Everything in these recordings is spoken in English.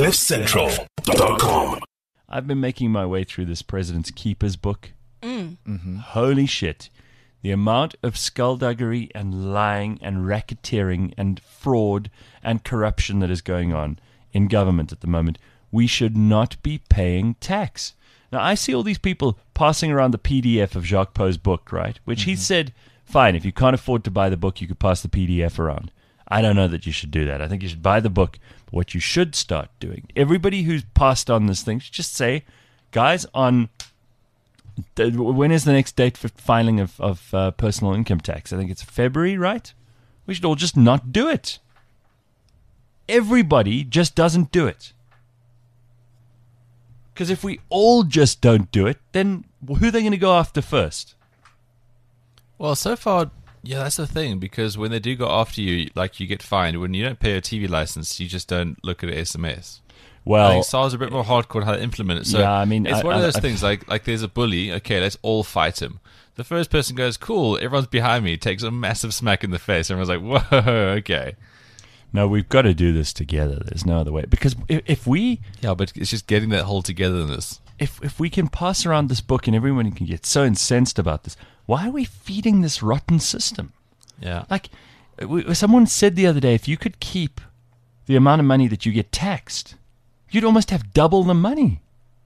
CliffCentral.com. I've been making my way through this President's Keepers book. Holy shit. The amount of skullduggery and lying and racketeering and fraud and corruption that is going on in government at the moment. We should not be paying tax. Now, I see all these people passing around the PDF of Jacques Poe's book, right? Which he said, fine, if you can't afford to buy the book, you could pass the PDF around. I don't know that you should do that. I think you should buy the book. But what you should start doing, everybody who's passed on this thing, should just say, guys, when is the next date for filing of personal income tax? I think it's February, right? We should all just not do it. Everybody just doesn't do it. Because if we all just don't do it, then who are they going to go after first? Well, so far, yeah, that's the thing, because when they do go after you, like you get fined. When you don't pay a TV license, you just don't look at an SMS. Well, I think SARS are a bit more hardcore on how to implement it. So yeah, I mean, it's one of those things like there's a bully, okay, let's all fight him. The first person goes, cool, everyone's behind me, takes a massive smack in the face. Everyone's like, whoa, okay. No, we've got to do this together. There's no other way. Because if we... Yeah, but it's just getting that whole togetherness. If we can pass around this book and everyone can get so incensed about this, why are we feeding this rotten system? Yeah. Like, someone said the other day, if you could keep the amount of money that you get taxed, you'd almost have double the money.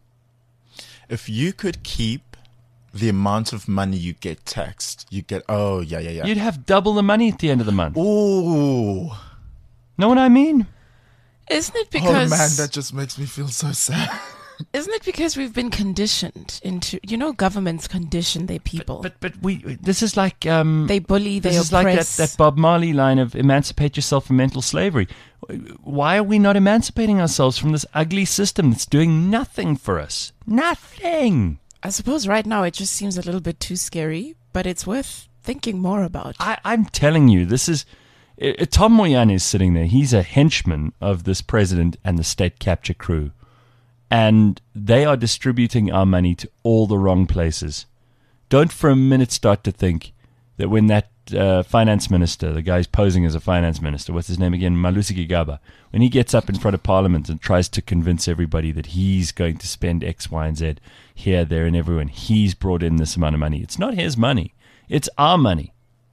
If you could keep the amount of money you get taxed, you get... Oh, yeah. You'd have double the money at the end of the month. Ooh. Know what I mean? Isn't it Oh, because... man, that just makes me feel so sad. Isn't it because we've been conditioned into... governments condition their people. But we... This is like... they bully, they This oppress. is like that Bob Marley line of emancipate yourself from mental slavery. Why are we not emancipating ourselves from this ugly system that's doing nothing for us? Nothing! I suppose right now it just seems a little bit too scary, but it's worth thinking more about. I'm telling you, this is... Tom Moyane is sitting there. He's a henchman of this president and the state capture crew. And they are distributing our money to all the wrong places. Don't for a minute start to think that when that finance minister, the guy's posing as a finance minister, what's his name again, Malusi Gigaba, when he gets up in front of Parliament and tries to convince everybody that he's going to spend X, Y, and Z here, there, and everywhere, and he's brought in this amount of money. It's not his money. It's our money.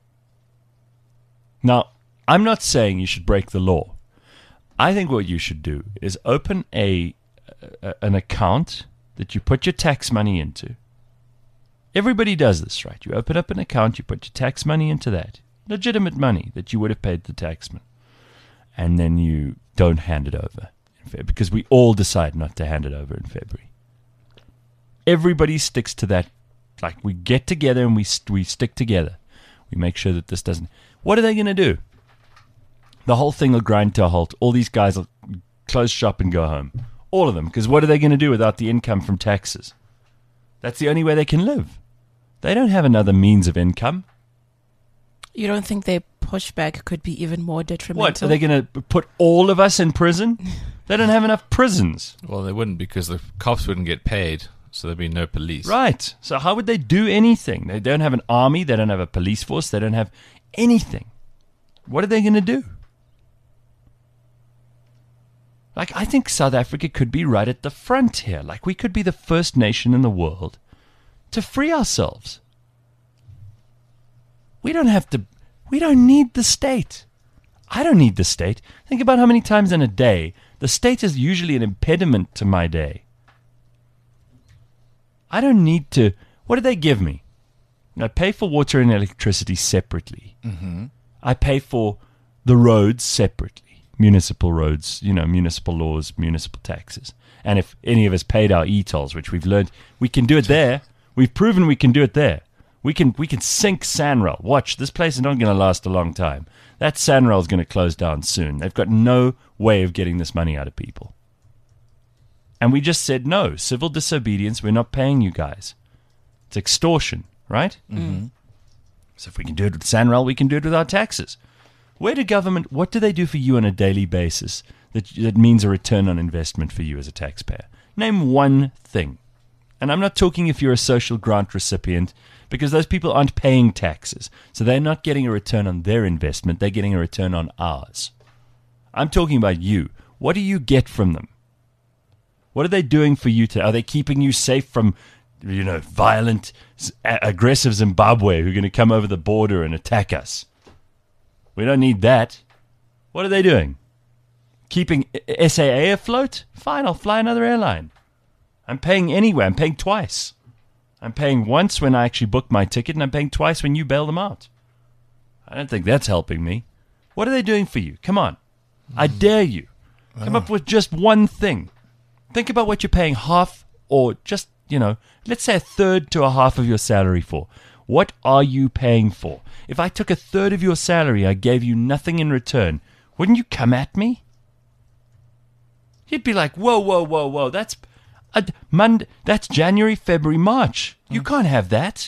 Now, I'm not saying you should break the law. I think what you should do is open an account that you put your tax money into. Everybody does this, right? You open up an account, you put your tax money into that. Legitimate money that you would have paid the taxman. And then you don't hand it over in February, because we all decide not to hand it over in February. Everybody sticks to that. Like, we get together and we stick together. We make sure that this doesn't... What are they going to do? The whole thing will grind to a halt. All these guys will close shop and go home. All of them. Because what are they going to do without the income from taxes? That's the only way they can live. They don't have another means of income. You don't think their pushback could be even more detrimental? What? Are they going to put all of us in prison? They don't have enough prisons. Well, they wouldn't, because the cops wouldn't get paid, so there'd be no police. Right. So how would they do anything? They don't have an army. They don't have a police force. They don't have anything. What are they going to do? Like, I think South Africa could be right at the front here. Like, we could be the first nation in the world to free ourselves. We don't need the state. I don't need the state. Think about how many times in a day the state is usually an impediment to my day. I don't need to... What do they give me? I pay for water and electricity separately. Mm-hmm. I pay for the roads separately. Municipal roads, municipal laws, municipal taxes. And if any of us paid our e-tolls, which we've learned, we can do it there. We've proven we can do it there. We can sink Sanrail. Watch, this place is not going to last a long time. That Sanrail is going to close down soon. They've got no way of getting this money out of people. And we just said, no, civil disobedience, we're not paying you guys. It's extortion, right? Mm-hmm. So if we can do it with Sanrail, we can do it with our taxes. What do they do for you on a daily basis that means a return on investment for you as a taxpayer? Name one thing. And I'm not talking if you're a social grant recipient, because those people aren't paying taxes. So they're not getting a return on their investment. They're getting a return on ours. I'm talking about you. What do you get from them? What are they doing for you? Are they keeping you safe from, violent, aggressive Zimbabwe who are going to come over the border and attack us? We don't need that. What are they doing? Keeping SAA afloat? Fine, I'll fly another airline. I'm paying anyway. I'm paying twice. I'm paying once when I actually book my ticket, and I'm paying twice when you bail them out. I don't think that's helping me. What are they doing for you? Come on. I dare you. Come up with just one thing. Think about what you're paying half or just, let's say a third to a half of your salary for. What are you paying for? If I took a third of your salary, I gave you nothing in return, wouldn't you come at me? You'd be like, whoa. That's Monday. That's January, February, March. You can't have that.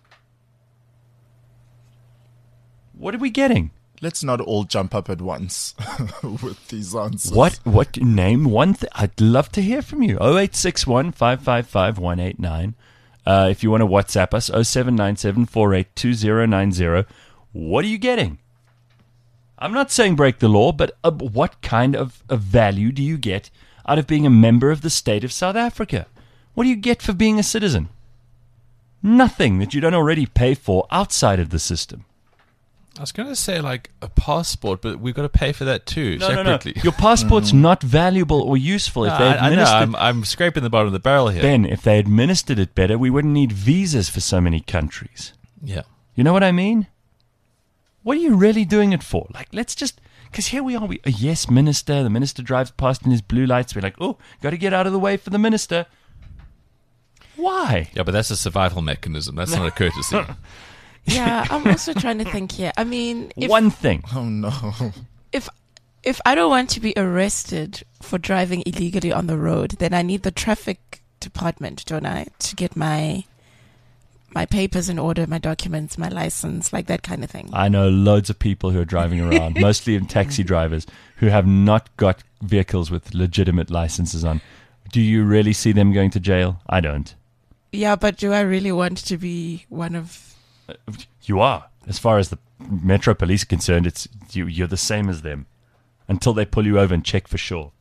What are we getting? Let's not all jump up at once with these answers. What? Name one thing. I'd love to hear from you. 0861 555 189. If you want to WhatsApp us, 0797 482090. What are you getting? I'm not saying break the law, but what kind of value do you get out of being a member of the state of South Africa? What do you get for being a citizen? Nothing that you don't already pay for outside of the system. I was going to say like a passport, but we've got to pay for that too, separately. No. Your passport's not valuable or useful if they administered. I know. I'm scraping the bottom of the barrel here. Ben, if they administered it better, we wouldn't need visas for so many countries. Yeah. You know what I mean? What are you really doing it for? Like, let's just... Because here we are, a yes minister. The minister drives past in his blue lights. We're like, oh, got to get out of the way for the minister. Why? Yeah, but that's a survival mechanism. That's not a courtesy. Yeah, I'm also trying to think here. I mean, one thing. Oh, no. If I don't want to be arrested for driving illegally on the road, then I need the traffic department, don't I, to get my papers in order, my documents, my license, like that kind of thing. I know loads of people who are driving around, mostly taxi drivers, who have not got vehicles with legitimate licenses on. Do you really see them going to jail? I don't. Yeah, but do I really want to be one of... You are. As far as the Metro Police are concerned, you're the same as them until they pull you over and check for sure.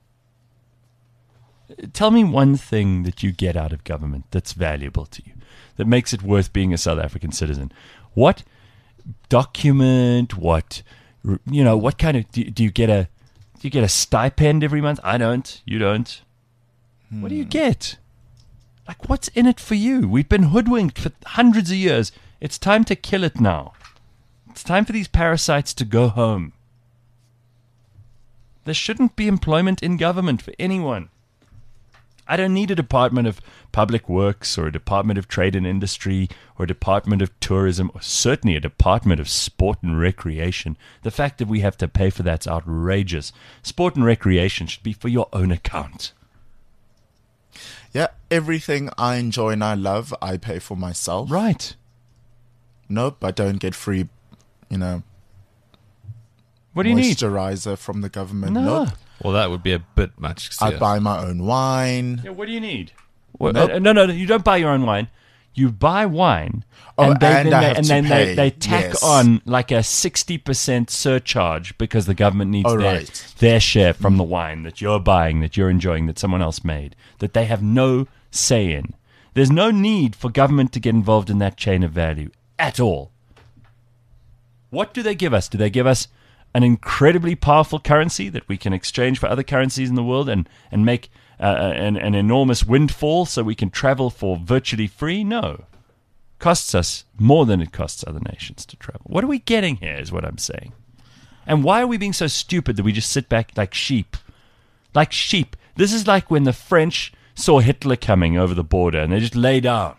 Tell me one thing that you get out of government that's valuable to you, that makes it worth being a South African citizen. What document? What kind of do you get a stipend every month? I don't. You don't. What do you get? Like, what's in it for you? We've been hoodwinked for hundreds of years. It's time to kill it now. It's time for these parasites to go home. There shouldn't be employment in government for anyone. I don't need a Department of Public Works or a Department of Trade and Industry or a Department of Tourism or certainly a Department of Sport and Recreation. The fact that we have to pay for that's outrageous. Sport and recreation should be for your own account. Yeah, everything I enjoy and I love, I pay for myself. Right. Nope, I don't get free, What do you need? Moisturizer from the government. No. Nope. Well, that would be a bit much. I buy my own wine. Yeah, what do you need? Well, Nope. No, you don't buy your own wine. You buy wine, Oh, and and I have to then pay. they tack Yes. on like a 60% surcharge because the government needs Oh, right. their share from the wine that you're buying, that you're enjoying, that someone else made, that they have no say in. There's no need for government to get involved in that chain of value at all. What do they give us? Do they give us an incredibly powerful currency that we can exchange for other currencies in the world and make an enormous windfall so we can travel for virtually free? No. Costs us more than it costs other nations to travel. What are we getting here is what I'm saying. And why are we being so stupid that we just sit back like sheep? Like sheep. This is like when the French saw Hitler coming over the border and they just lay down.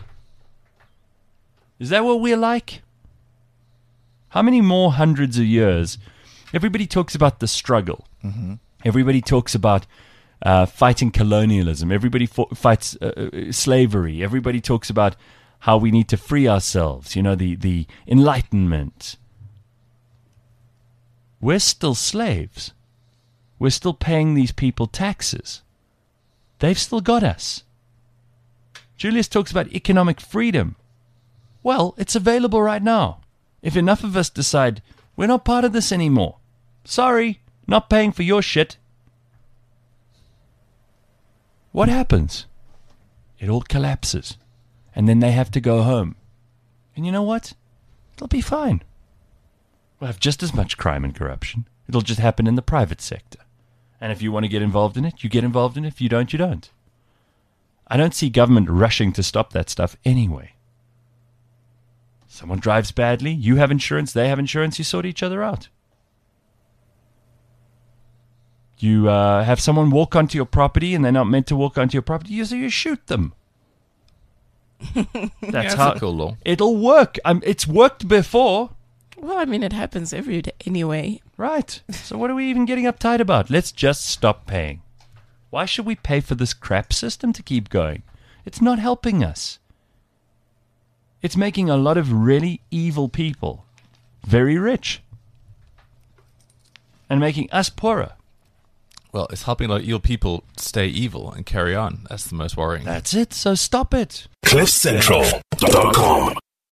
Is that what we're like? How many more hundreds of years? Everybody talks about the struggle. Mm-hmm. Everybody talks about fighting colonialism. Everybody fights slavery. Everybody talks about how we need to free ourselves. The Enlightenment. We're still slaves. We're still paying these people taxes. They've still got us. Julius talks about economic freedom. Well, it's available right now. If enough of us decide we're not part of this anymore, sorry, not paying for your shit. what happens? It all collapses. And then they have to go home. And you know what? It'll be fine. We'll have just as much crime and corruption. It'll just happen in the private sector. And if you want to get involved in it, you get involved in it. If you don't, you don't. I don't see government rushing to stop that stuff anyway. Someone drives badly, you have insurance, they have insurance, you sort each other out. You have someone walk onto your property and they're not meant to walk onto your property, so you shoot them. That's a cool law. It'll work. It's worked before. Well, I mean, it happens every day anyway. Right. So what are we even getting uptight about? Let's just stop paying. Why should we pay for this crap system to keep going? It's not helping us. It's making a lot of really evil people very rich. And making us poorer. Well, it's helping a lot of evil people stay evil and carry on. That's the most worrying. That's it. So stop it. CliffCentral.com